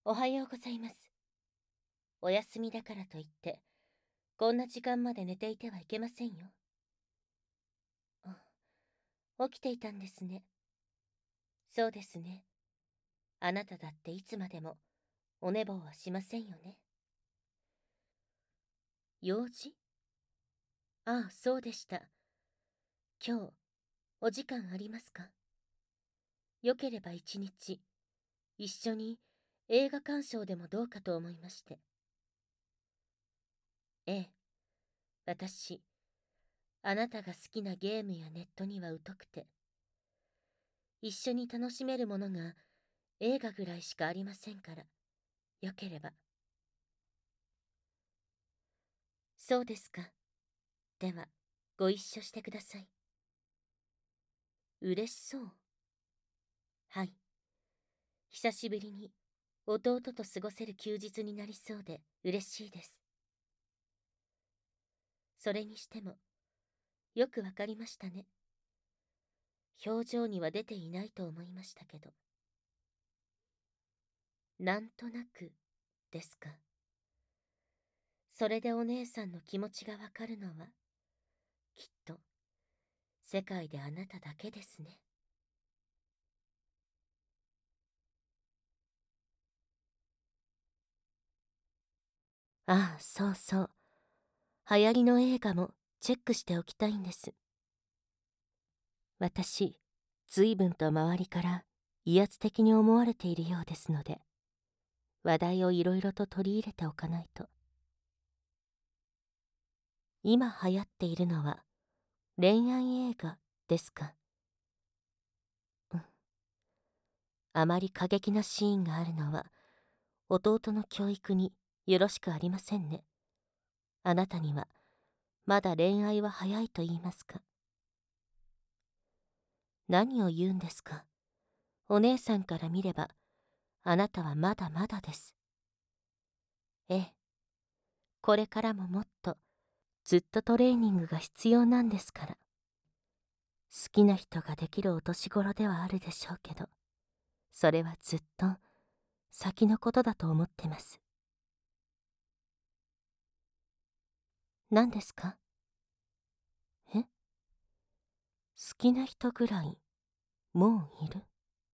おはようございます。お休みだからといって、こんな時間まで寝ていてはいけませんよ。起きていたんですね。そうですね。あなただっていつまでもお寝坊はしませんよね。用事？ああ、そうでした。今日、お時間ありますか？よければ一日、一緒に映画鑑賞でもどうかと思いまして。ええ、私、あなたが好きなゲームやネットには疎くて、一緒に楽しめるものが映画ぐらいしかありませんから、よければ。そうですか。では、ご一緒してください。嬉しそう。はい。久しぶりに弟と過ごせる休日になりそうで嬉しいです。それにしても、よくわかりましたね。表情には出ていないと思いましたけど。なんとなく、ですか。それでお姉さんの気持ちがわかるのは、きっと、世界であなただけですね。ああ、そうそう。流行りの映画もチェックしておきたいんです。私、随分と周りから威圧的に思われているようですので、話題をいろいろと取り入れておかないと。今流行っているのは恋愛映画ですか？うん。あまり過激なシーンがあるのは弟の教育によろしくありませんね。あなたにはまだ恋愛は早いと言いますか。何を言うんですか。お姉さんから見ればあなたはまだまだです。ええ、これからももっとずっとトレーニングが必要なんですから。好きな人ができるお年頃ではあるでしょうけど、それはずっと先のことだと思ってます。何ですか？え？好きな人ぐらいもういる？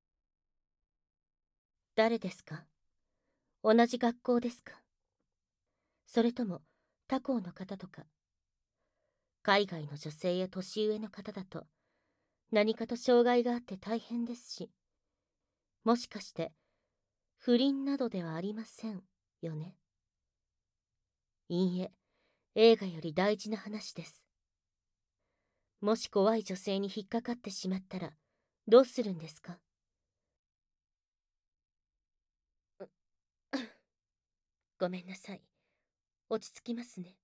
誰ですか？同じ学校ですか？それとも他校の方とか。海外の女性や年上の方だと何かと障害があって大変ですし、もしかして不倫などではありませんよね。いいえ、映画より大事な話です。もし怖い女性に引っかかってしまったらどうするんですか？ごめんなさい。落ち着きますね。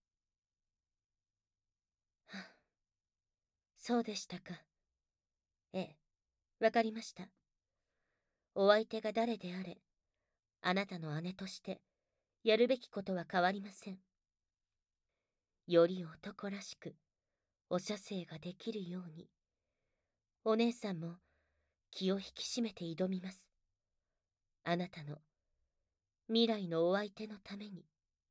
はあ、そうでしたか。ええ、わかりました。お相手が誰であれ、あなたの姉としてやるべきことは変わりません。より男らしく、お射精ができるように、お姉さんも気を引き締めて挑みます。あなたの未来のお相手のために。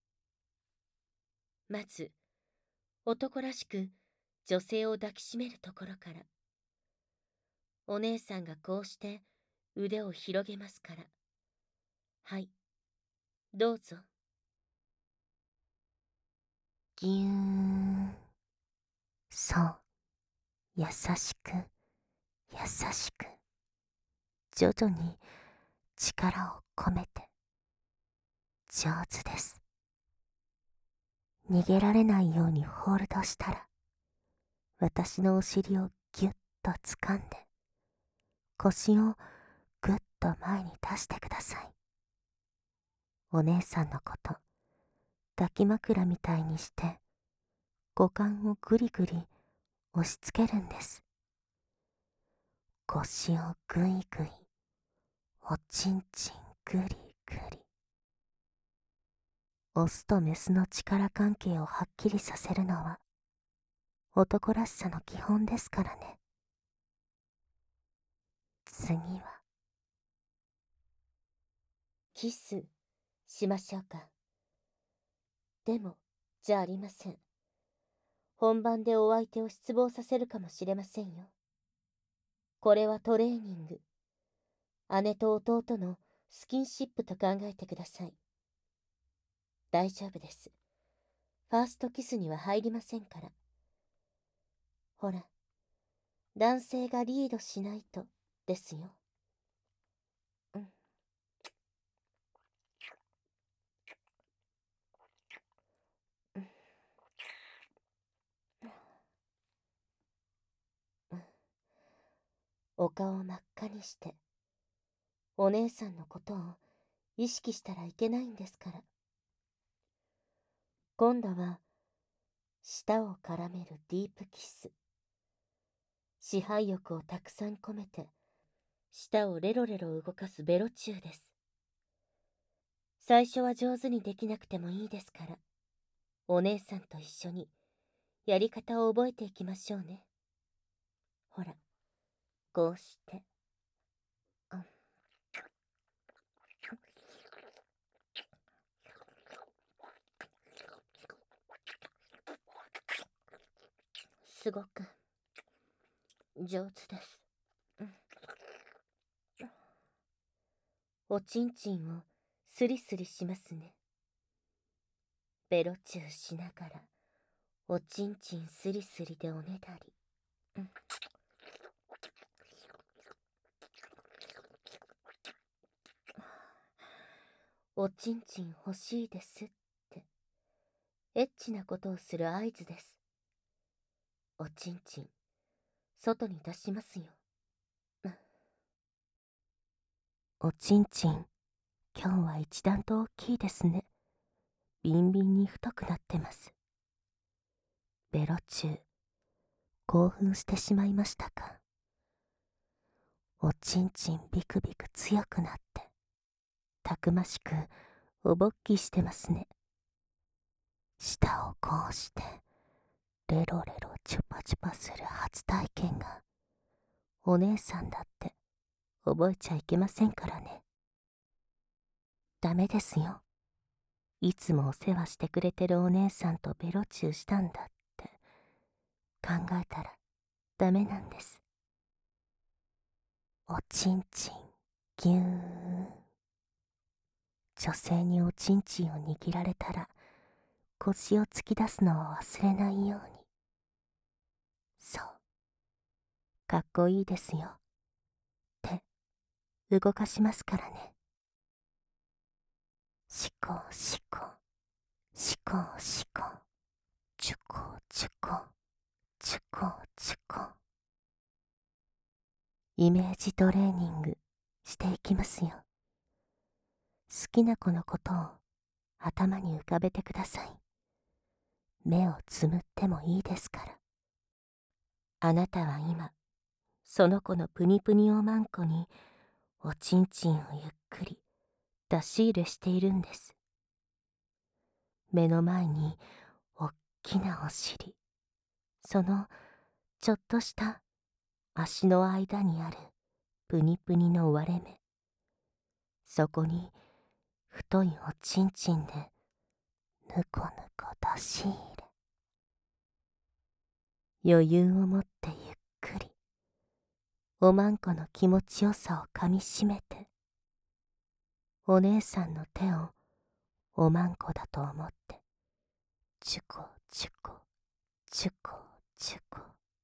まず、男らしく女性を抱きしめるところから。お姉さんがこうして腕を広げますから。はい、どうぞ。ぎゅーん。そう、優しく、優しく。徐々に力を込めて。上手です。逃げられないようにホールドしたら、私のお尻をぎゅっと掴んで、腰をぐっと前に出してください。お姉さんのこと、抱き枕みたいにして、股間をぐりぐり押しつけるんです。腰をぐいぐい、おちんちんぐりぐり。オスとメスの力関係をはっきりさせるのは、男らしさの基本ですからね。次は、 キスしましょうか。でも、じゃありません。本番でお相手を失望させるかもしれませんよ。これはトレーニング。姉と弟のスキンシップと考えてください。大丈夫です。ファーストキスには入りませんから。ほら、男性がリードしないとですよ。うん。お顔を真っ赤にして、お姉さんのことを意識したらいけないんですから。今度は、舌を絡めるディープキス。支配欲をたくさん込めて、舌をレロレロ動かすベロチューです。最初は上手にできなくてもいいですから、お姉さんと一緒にやり方を覚えていきましょうね。ほら、こうして。すごく上手です。おちんちんをスリスリしますね。ベロチューしながら、おちんちんスリスリでおねだり。おちんちん欲しいですって、エッチなことをする合図です。おちんちん、外に出しますよ。おちんちん、今日は一段と大きいですね。ビンビンに太くなってます。ベロチュー、興奮してしまいましたか。おちんちんビクビク強くなって、たくましくおぼっきしてますね。舌をこうして、レロレロチュパチュパする初体験が、お姉さんだって覚えちゃいけませんからね。ダメですよ。いつもお世話してくれてるお姉さんとベロチューしたんだって考えたらダメなんです。おちんちん、ぎゅーん。女性におちんちんを握られたら腰を突き出すのを忘れないように。そう。かっこいいですよ。手、動かしますからね。しこしこ、しこしこ、ちゅこちゅこ、ちゅこちゅこ。イメージトレーニングしていきますよ。好きな子のことを頭に浮かべてください。目をつむってもいいですから。あなたは今、その子のプニプニおまんこにおちんちんをゆっくり出し入れしているんです。目の前におっきなお尻、そのちょっとした足の間にあるプニプニの割れ目、そこに太いおちんちんでぬこぬこ出し入れ、余裕を持ってゆっくりおまんこの気持ちよさをかみしめて、お姉さんの手をおまんこだと思ってチュコチュコチュコチュコ。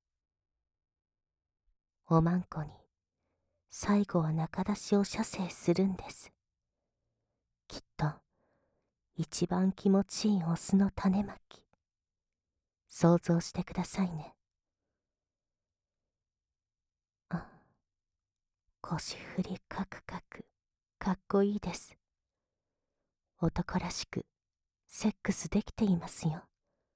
おまんこに最後は中出しを射精するんです。きっと一番気持ちいいオスの種まき、想像してくださいね。あ、腰振りカクカク、かっこいいです。男らしくセックスできていますよ。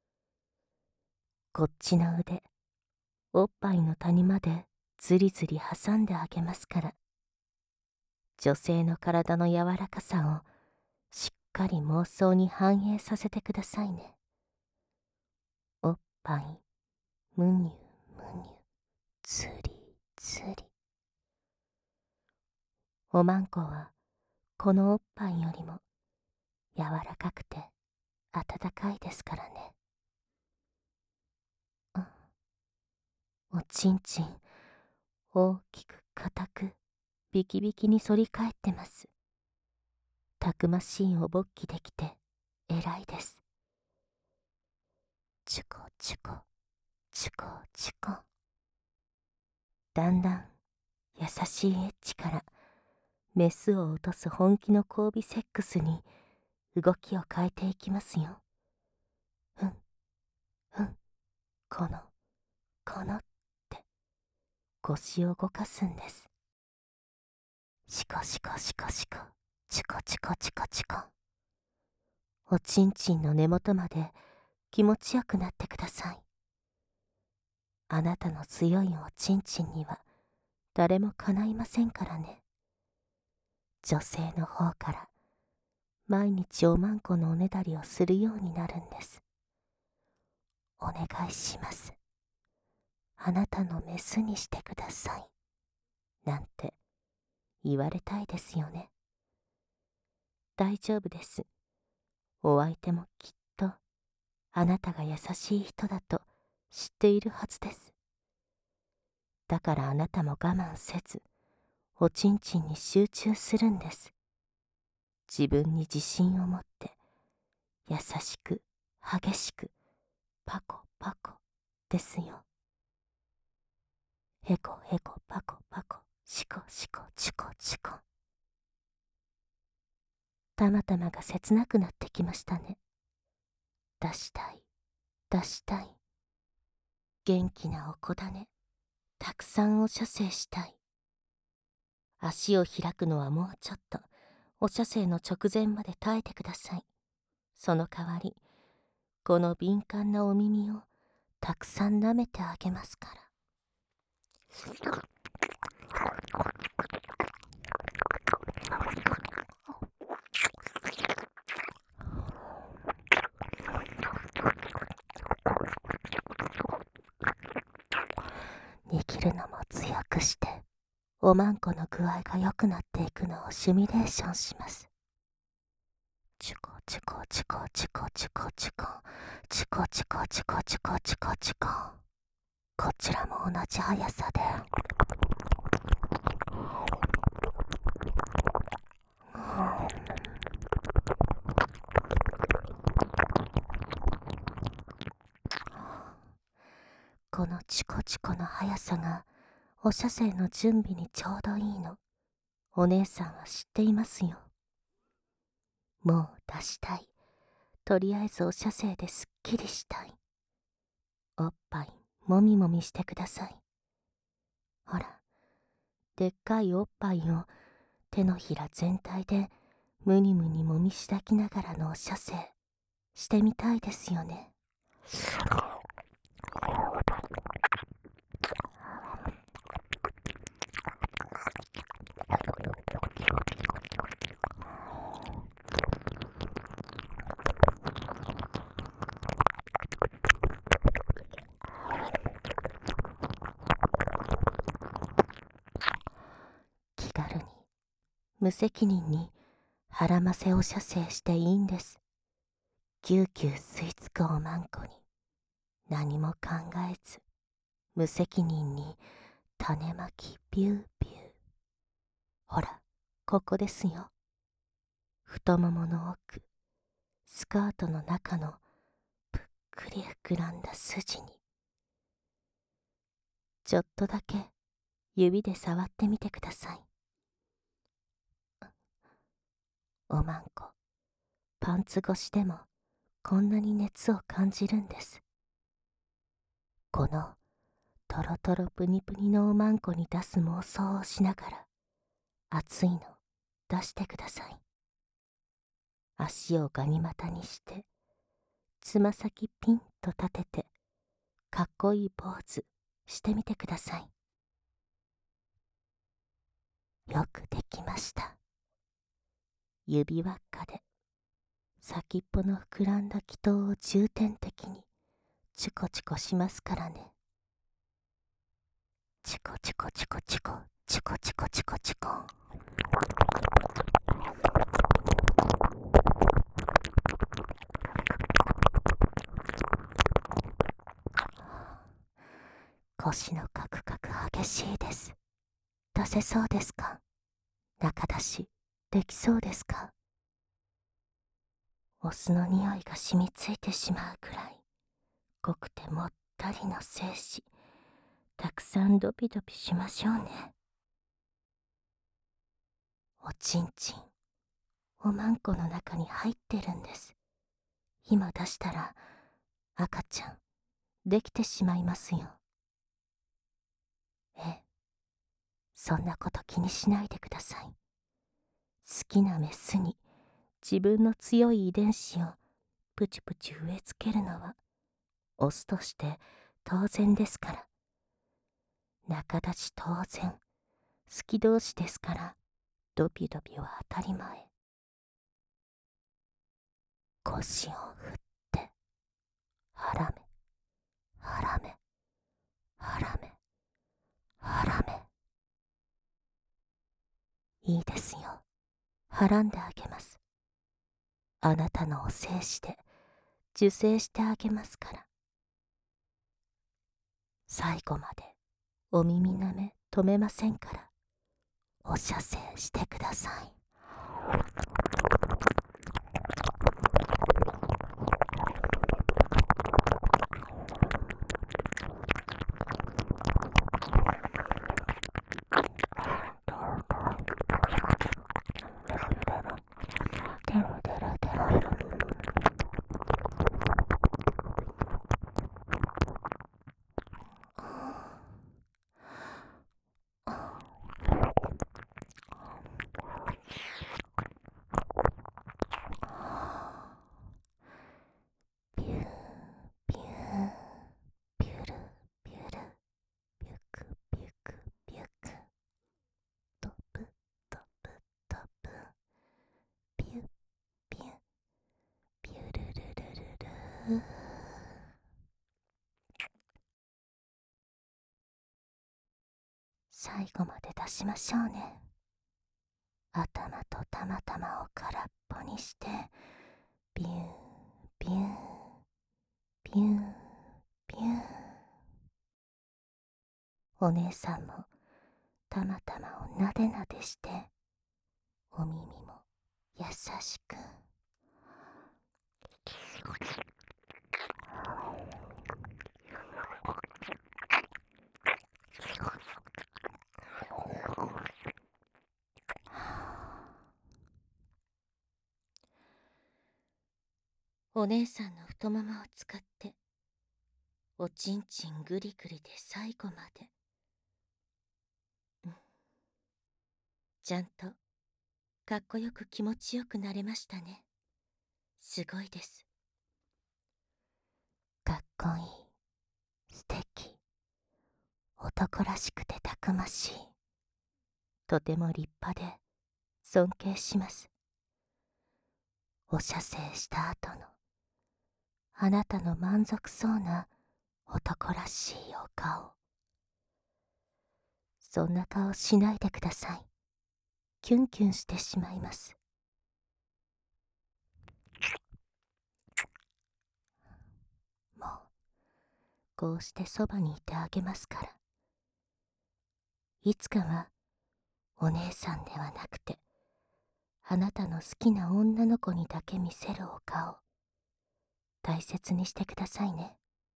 こっちの腕、おっぱいの谷までずりずり挟んであげますから、女性の体の柔らかさをしっかり妄想に反映させてくださいね。おっぱい、むにゅむにゅ、つりつり。おまんこはこのおっぱいよりも柔らかくて温かいですからね。おちんちん、大きく硬く、ビキビキに反り返ってます。たくましいおぼっきできて、偉いです。チュコチュコ、チュコチュコ。だんだん、優しいエッチから、メスを落とす本気の交尾セックスに、動きを変えていきますよ。ふん、ふん、このって、腰を動かすんです。シコシコシコシコ、チコチコチコチコ。おちんちんの根元まで気持ちよくなってください。あなたの強いおちんちんには誰もかないませんからね。女性の方から毎日おまんこのおねだりをするようになるんです。お願いします。あなたのメスにしてください。なんて言われたいですよね。大丈夫です。お相手もきっとあなたが優しい人だと知っているはずです。だからあなたも我慢せず、おちんちんに集中するんです。自分に自信を持って、優しく、激しく、パコパコですよ。へこへこパコパコ、シコシコチコチコ。たまたまが切なくなってきましたね。出したい、出したい。元気なお子種、たくさんお射精したい。足を開くのはもうちょっと、お射精の直前まで耐えてください。その代わり、この敏感なお耳をたくさん舐めてあげますから。握るのも強くして、おまんこの具合が良くなっていくのをシミュレーションします。チュコチュコチュコチュコチュコチュコチュコチュコチュコチュコチュコチュコ。こちらも同じ速さで。このチコチコの速さがお射精の準備にちょうどいいの、お姉さんは知っていますよ。もう出したい。とりあえずお射精ですっきりしたい。おっぱいもみもみしてください。ほら、でっかいおっぱいを手のひら全体でムニムニもみしだきながらのお射精してみたいですよね。気軽に無責任に腹ませを射精していいんです。ぎゅうぎゅう吸い付くおまんこに何も考えず無責任に種まきビュービュー。ほら、ここですよ。太ももの奥、スカートの中のぷっくり膨らんだ筋にちょっとだけ指で触ってみてください。おまんこ、パンツ越しでもこんなに熱を感じるんです。このトロトロプニプニのおまんこに出す妄想をしながら熱いの出してください。足をガニ股にしてつま先ピンと立ててかっこいいポーズしてみてください。よくできました。指輪っかで先っぽの膨らんだ気筒を重点的にチュコチュコしますからね。チュコチュコチュコチュコチュコチュコチュコチュコ。 星のカクカク激しいです。出せそうですか？中出しできそうですか？お酢の匂いが染みついてしまうくらい濃くてもったりの精子、たくさんドピドピしましょうね。おちんちんおまんこの中に入ってるんです。今出したら赤ちゃんできてしまいますよ。ええ、そんなこと気にしないでください。好きなメスに自分の強い遺伝子をプチプチ植え付けるのはオスとして当然ですから。仲立ち当然、好き同士ですからドピドピは当たり前。腰を振ってはらめはらめはらめはらめ。いいですよ、はらんであげます。あなたのお精子で受精してあげますから。最後までお耳なめ止めませんから、お射精してください。ピューピューピュルピュルピュクピュクピュク、トプトプトプ、ピュピュピュルルルルル。最後まで出しましょうね。頭とたまたまを空っぽにして、ビュービュービュービュー。お姉さんもたまたまをなでなでして、お耳も優しく。お姉さんの太ももを使っておちんちんぐりぐりで最後まで、ちゃんとかっこよく気持ちよくなれましたね。すごいです。かっこいい、素敵、男らしくてたくましい、とても立派で尊敬します。お射精した後のあなたの満足そうな男らしいお顔、そんな顔しないでください。キュンキュンしてしまいます。もうこうしてそばにいてあげますから。いつかはお姉さんではなくて、あなたの好きな女の子にだけ見せるお顔、大切にしてくださいね。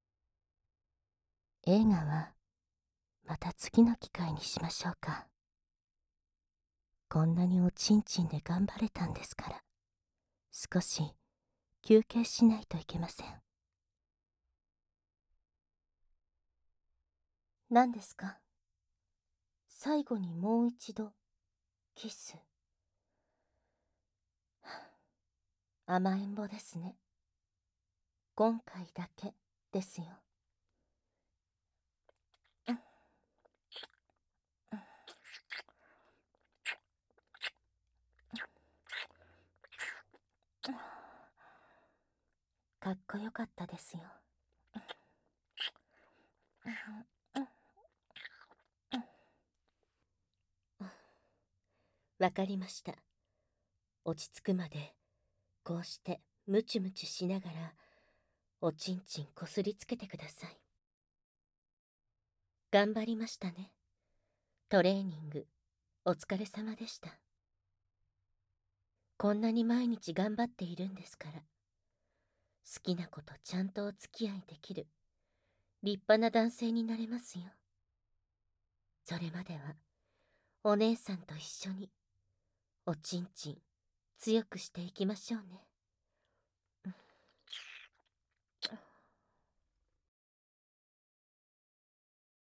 映画はまた次の機会にしましょうか。こんなにおちんちんで頑張れたんですから、少し休憩しないといけません。何ですか？最後にもう一度キス。甘えん坊ですね。今回だけですよ。かっこよかったですよ。わかりました。落ち着くまでこうしてムチムチしながらおちんちんこすりつけてください。 頑張りましたね。トレーニング、お疲れ様でした。こんなに毎日頑張っているんですから。好きな子とちゃんとお付き合いできる、立派な男性になれますよ。それまでは、お姉さんと一緒に、おちんちん、強くしていきましょうね。